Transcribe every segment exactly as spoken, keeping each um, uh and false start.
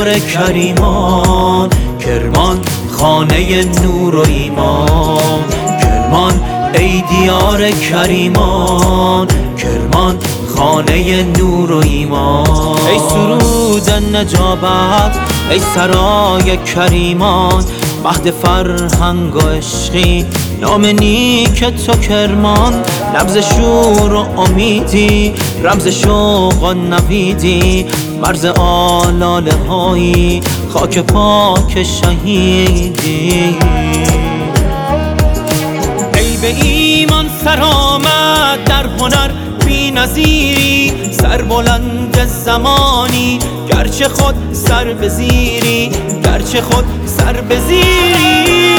دیار کریمان، کرمان خانه نور و ایمان. کرمان ای دیار کریمان، کرمان خانه نور و ایمان. ای سرود نجابت، ای سرای کریمان، مهد فرهنگ و عشقی نام نیک تو کرمان. نبض شور و امیدی، رمز شوق و نویدی، مرز آلاله هایی، خاک پاک شهیدی. ای به ایمان سرآمد در هنر بی نظیری، سربلند زمانی گرچه خود سر بزیری، گرچه خود سر بزیری.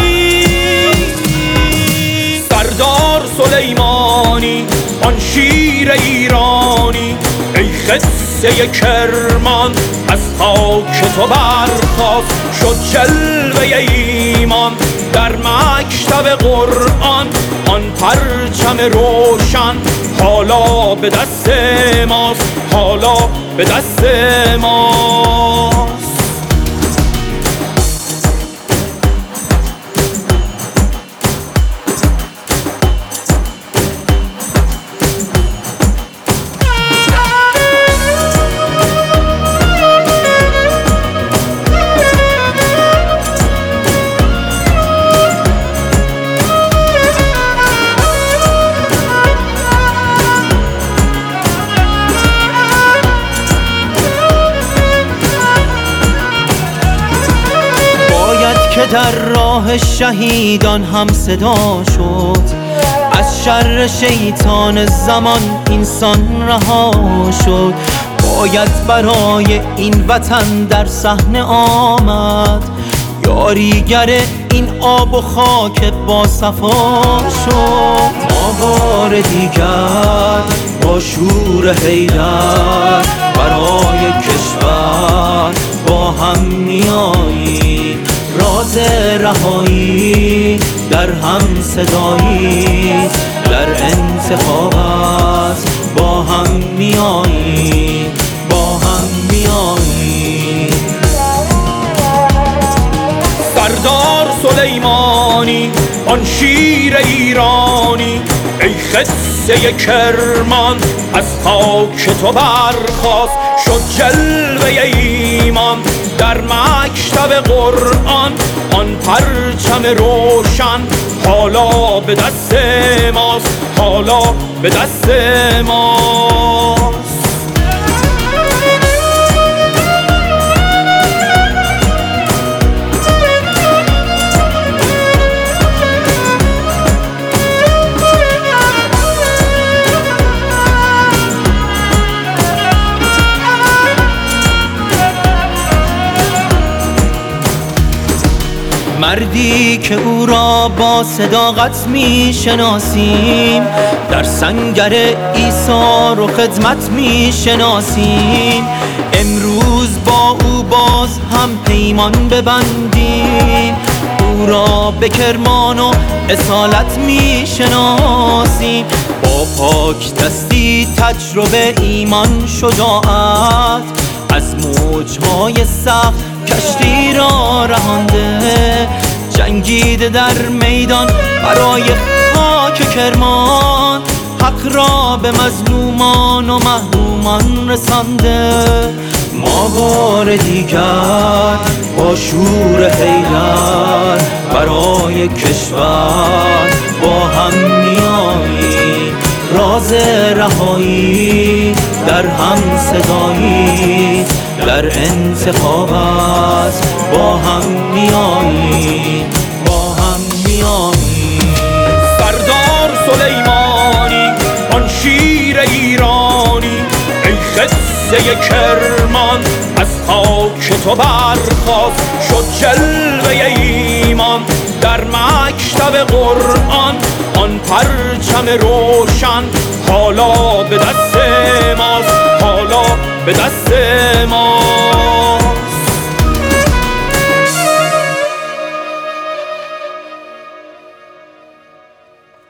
سردار سلیمانی آن شیر ایرانی، ای قصه کرمان از خاک تو برخاست، شد جلوه ایمان در مکتب قرآن. آن پرچم روشن حالا به دست ماست، حالا به دست ماست. که در راه شهیدان هم صدا شد، از شر شیطان زمان اینسان رها شد. باید برای این وطن در صحنه آمد، یاریگر این آب و خاک با صفا شد. ما بار دیگر با شور حیدر برای کشور با هم میاییم، راز رهایی در هم صدایی، در انتخاب است با هم میاییم، با هم میاییم. سردار سلیمانی آن شیر ایرانی، ای قصه کرمان از خاک تو برخاست، شد جلوه ایمان در مکتب قرآن. آن پرچم روشن حالا به دست ماست، حالا به دست ماست. مردی که او را با صداقت می شناسیم، در سنگر ایثار و خدمت می شناسیم. امروز با او باز هم پیمان ببندیم، او را به کرمان و اصالت می شناسیم. با پاک دستی تجربه ایمان شجاعت، از موجهای سخت کشتی را رهانده، جنگیده در میدان برای خاک کرمان. حق را به مظلومان و محرومان رسانده. ما بار دیگر با شور حیدر برای کشور با هم میاییم، راز رهایی در هم صدایی، در انتخاب است با هم میاییم، با هم میاییم. سردار سلیمانی آن شیر ایرانی، ای قصه کرمان از خاک تو برخاست، شد جلوه ایمان در مکتب قرآن. آن پرچم روشن حالا به دست ماست، حالا به دست ما.